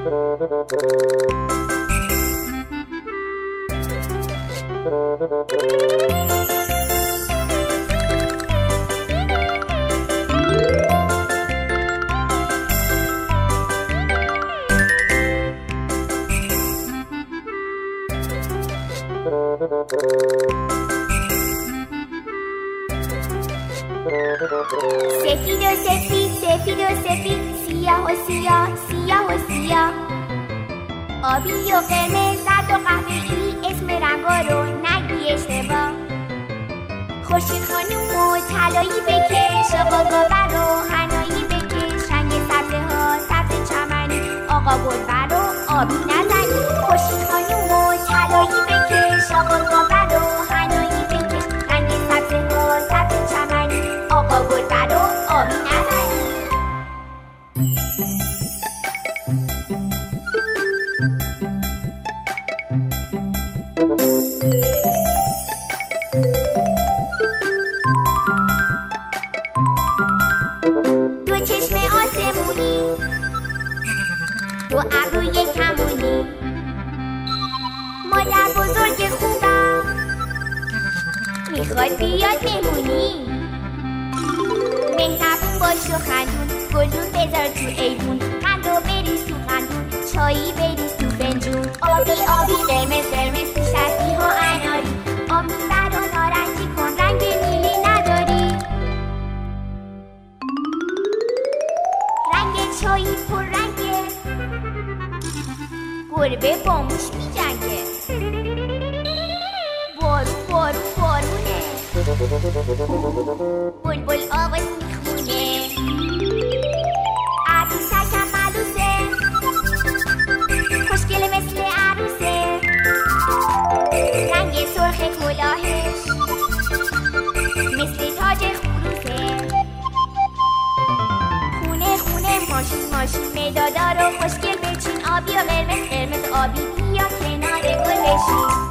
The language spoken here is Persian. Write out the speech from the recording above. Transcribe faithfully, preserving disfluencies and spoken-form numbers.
سفید و سفید سفید و سفید، سیاه و سیاه سیاه و سیاه، آبی و قرمز زرد و قهوه‌ای، اسم رنگا رو نگی اشتباه. خورشید خانوم و طلایی بکش، آقا گاور و حنایی بکش، رنگ سبزه ها سبز چمنی، آقا گلبر و آبی نزنی. خورشید خانوم و طلایی بکش، آقا گاور و حنایی بکش، رنگ سبزه ها سبز چمنی، آقا گلبر و آبی نزنی. دو چشم آسمونی، دو ابروی کمونی، مادر بزرگ خوبم میخواد بیاد مهمونی. مهربون باش و خندون، گلدون بذار تو ایوون، قند و بریز تو قندون، چایی بریز تو فنجون. آبی آبی قرمز قرمز، تو شستی ها اناری، آبی بر و نارنجی کن، رنگ نیلی نداری. رنگ چایی پر رنگه، گربه با موش می جنگه. بارون بارون بارونه، بلبل آواز میخونه. عروسکم عروسه، خوشگله مثل عروسه، رنگ سرخ کلاهش مثل تاج خروسه. خونه خونه ماشین ماشین، مدادار و خوشگل بچین، آبی و قرمز قرمز آبی، بیا کنار گل بشین.